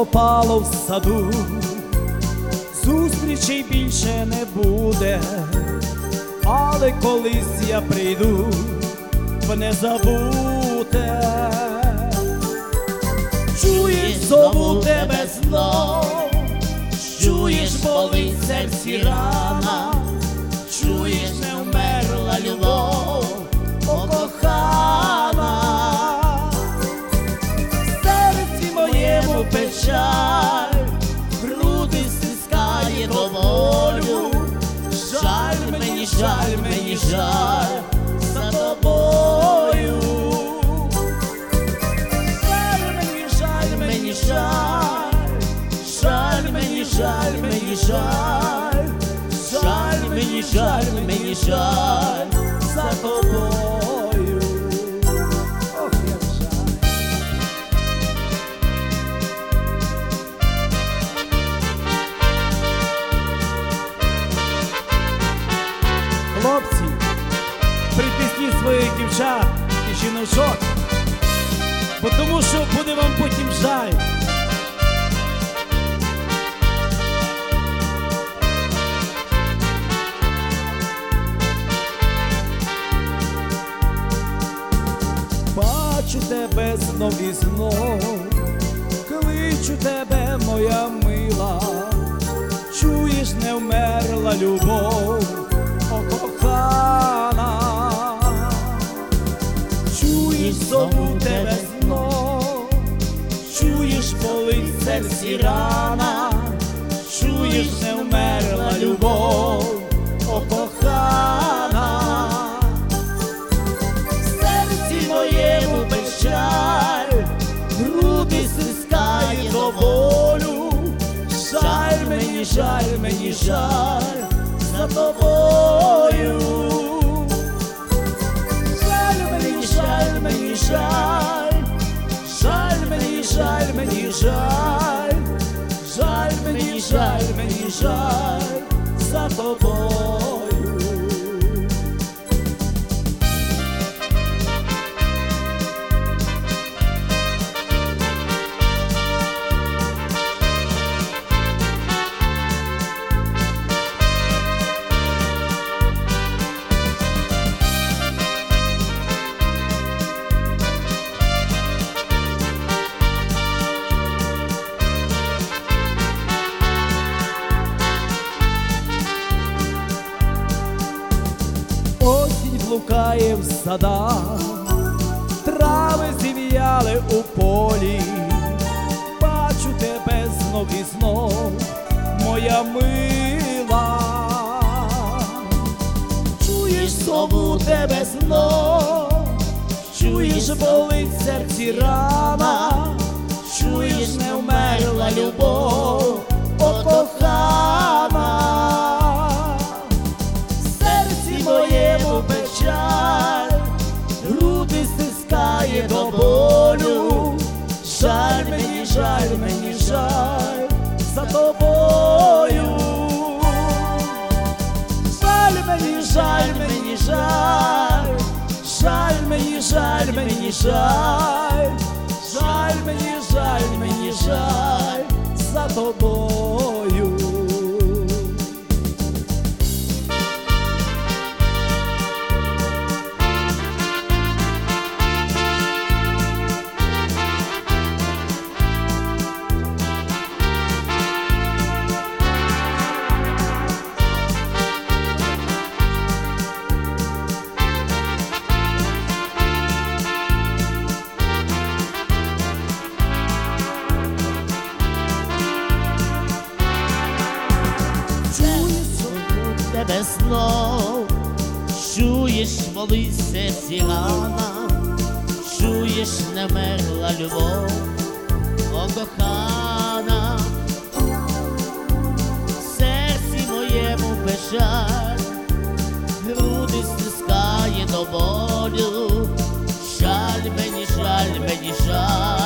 опало в саду, зустрічей більше не буде, але колись я прийду в незабуте. Чуєш, зову тебе знов, чуєш, болить в серці рана, чуєш, не вмерла любов, о кохана. В серці моєму печаль, груди стискає до болю. Жаль мені, жаль мені, жаль за тобою. Жаль мені, жаль мені, жаль, жаль мені, жаль мені, жаль, жаль мені, жаль мені, жаль за тобою. Ох, як жаль. Хлопці, притисніть своїх дівчат і жіночок, бо тому що буде вам потім жаль. Бачу тебе знов і знов, кличу тебе, моя мила, чуєш, не вмерла любов, о кохана. Чуєш, зову тебе знов, чуєш, болить в серці рана, чуєш, не вмерла любов, о кохана. В серці моєму печаль, груди стискає до болю. Жаль мені, жаль мені, жаль за тобою. Жаль мені, жаль мені, жаль, жаль мені, жаль мені, жаль, жаль мені, жаль мені, жаль за тобою. Осінь блукає в садах, трави зів'яли у полі. Бачу тебе знов і знов, моя мила. Чуєш, зову тебе знов, чуєш, болить в серці рана, чуєш, не вмерла любов, о кохана. Моєму печаль, груди стискає до болю. Жаль мені, жаль мені, жаль за тобою. Жаль мені, жаль мені, жаль, жаль мені, жаль мені, жаль, жаль мені, жаль мені, жаль за тобою. Тебе знов, чуєш, болить в серці рана, чуєш, не вмерла любов, о кохана. В серці моєму печаль, груди стискає до болю. Жаль мені, жаль мені, жаль